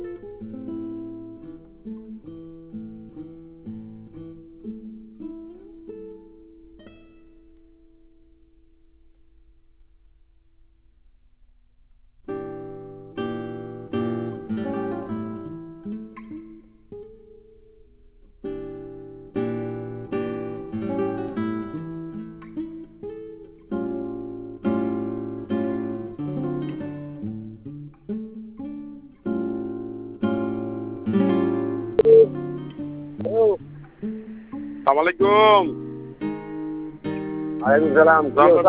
আসসালামাইকুম। ওয়ালাইকুম সালাম।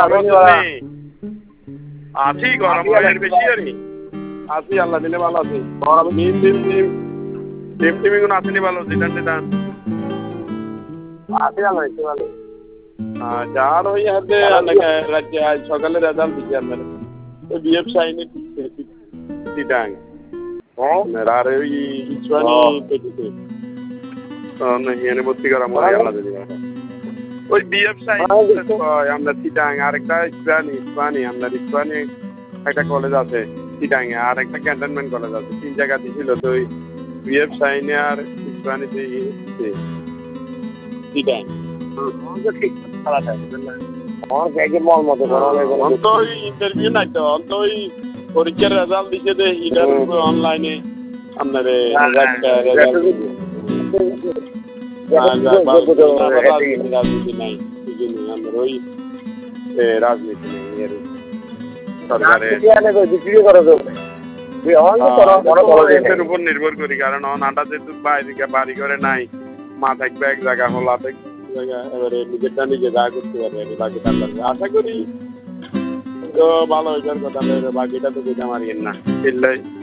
আছি গরম বেশি আর আছি আল্লাহ দিলে ভালো আছি। টিম কোনো আসেনি ভালো দিদান দিদান আছি ভালো একটু ভালো। যার ওই হাতে রাজ্যে আজ সকালে রেজাল্ট দিচ্ছে আপনার ওই বিএফ সাইনে দিদাং আর ওই ইসরানি পেটিতে ভর্তি করা মনে হয় আল্লাহ দিলে ওই বিএফ সাইন আমরা চিটাং আরেকটা ইসরানি আপনার ইসরানি একটা কলেজ আছে চিটাং আর একটা ক্যান্টনমেন্ট কলেজ আছে 3 জায়গা দিছিল তো ওই বিএফ সাইনে আর ইসরানিতে চিটাং ইন্টারভিউ নাই তো অন্ত ওই পরীক্ষার রেজাল্ট দিছে যে ইটার অনলাইনে আপনার রাজনীতি নাই ওই রাজনীতি নেই সরকারের উপর নির্ভর করি কারণ আটা যেহেতু বাড়ি করে নাই মা থাকবে এক জায়গা হলা জায়গা এবারে নিজেরটা নিজে যা করতে পারবে বাকিটা করবে আশা করি তো ভালো হইবার কথা বাকিটা তো যেতে আমার না